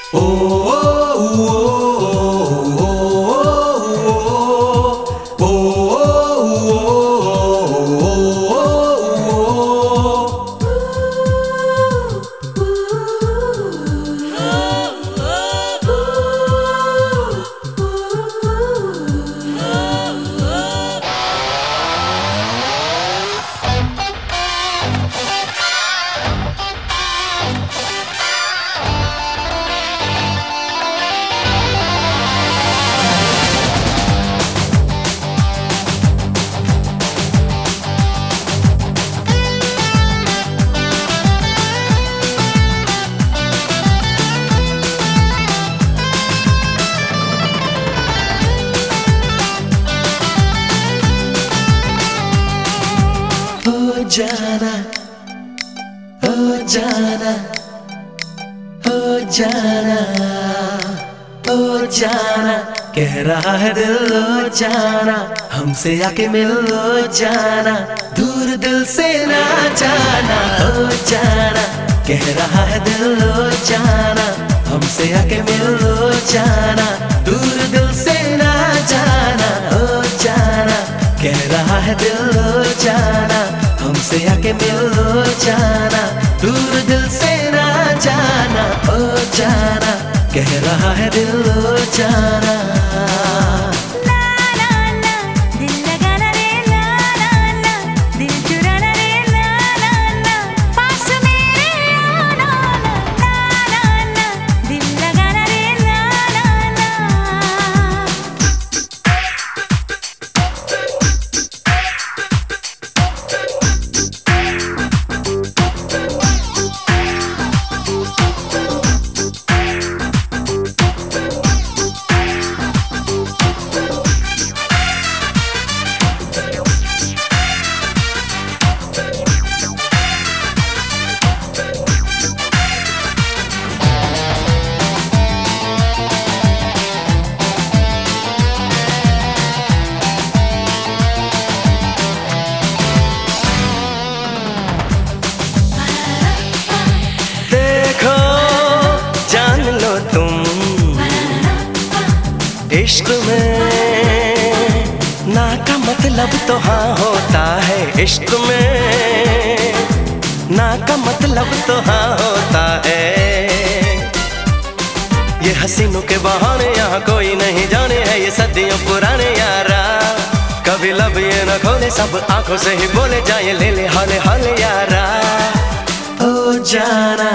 Oh, oh, oh, oh, oh, जाना हो जाना हो जाना हो जाना कह रहा है दिल हो जाना हमसे आके मिल हो जाना दूर दिल से ना जाना हो जाना कह रहा है दिल हो जाना हमसे आके मिल हो जाना दूर दिल से ना जाना हो जाना कह रहा है दिल हो जाना हमसे आके मिल हो जाना दूर दिल से ना जाना हो जाना कह रहा है दिल हो जाना इश्क में ना का मतलब तो हाँ होता है इश्क में ना का मतलब तो हाँ होता है ये हसीनों के बहाने यहाँ कोई नहीं जाने है ये सदियों पुराने यारा कभी लब ये न खोले सब आंखों से ही बोले जाए ले ले हाले हाले यारा ओ जाना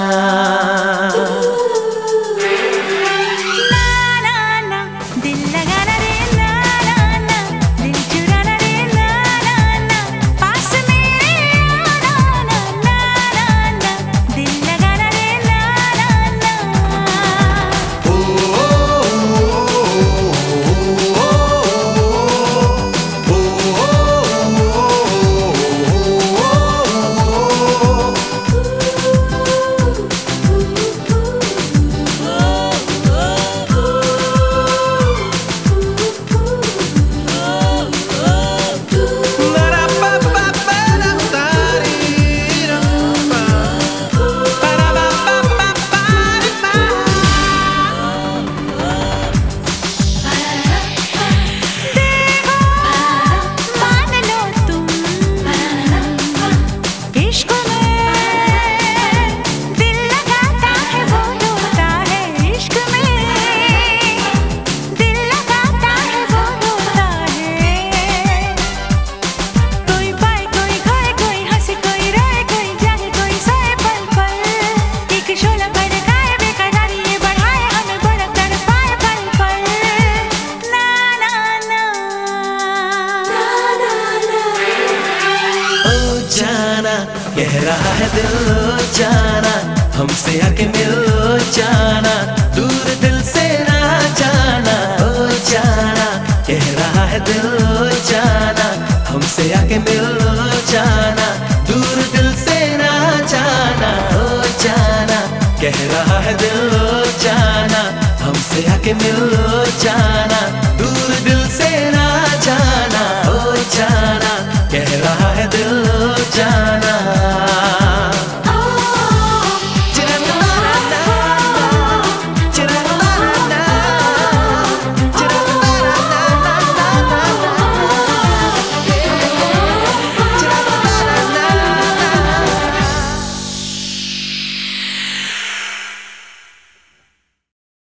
कह रहा है दिल हो जाना हमसे आके मिल हो जाना दूर दिल से ना जाना हो जाना कह रहा है दिल हो जाना हमसे आके मिल हो जाना दूर दिल से ना जाना हो जाना कह रहा है दिल हो जाना हमसे आके मिल हो जाना दूर दिल से ना जाना हो जाना कह रहा है दिल हो जाना